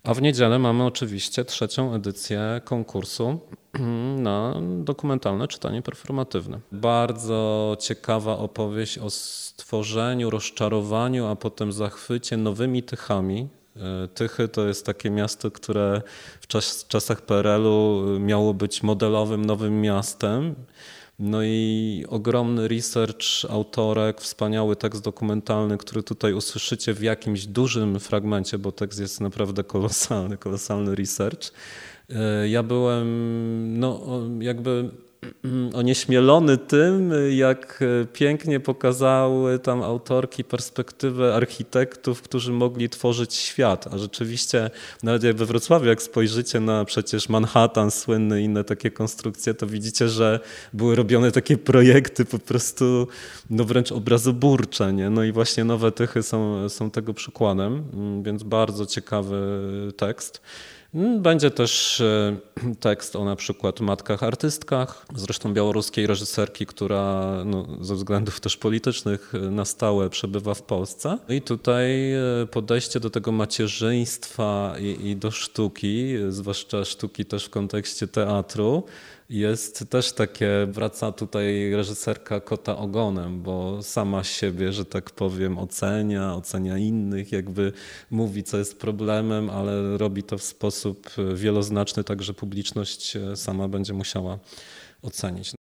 A w niedzielę mamy oczywiście trzecią edycję konkursu na dokumentalne czytanie performatywne. Bardzo ciekawa opowieść o stworzeniu, rozczarowaniu, a potem zachwycie nowymi Tychami. Tychy to jest takie miasto, które w czasach PRL-u miało być modelowym nowym miastem. No i ogromny research autorek, wspaniały tekst dokumentalny, który tutaj usłyszycie w jakimś dużym fragmencie, bo tekst jest naprawdę kolosalny research. Ja byłem jakby onieśmielony tym, jak pięknie pokazały tam autorki perspektywę architektów, którzy mogli tworzyć świat. A rzeczywiście nawet jak we Wrocławiu, jak spojrzycie na przecież Manhattan słynny i inne takie konstrukcje, to widzicie, że były robione takie projekty po prostu wręcz obrazoburcze. Nie? No i właśnie Nowe Tychy są tego przykładem, więc bardzo ciekawy tekst. Będzie też tekst o na przykład matkach artystkach, zresztą białoruskiej reżyserki, która ze względów też politycznych na stałe przebywa w Polsce. I tutaj podejście do tego macierzyństwa i do sztuki, zwłaszcza sztuki też w kontekście teatru, jest też takie, wraca tutaj reżyserka kota ogonem, bo sama siebie, że tak powiem, ocenia innych, jakby mówi, co jest problemem, ale robi to w sposób wieloznaczny, tak że publiczność sama będzie musiała ocenić.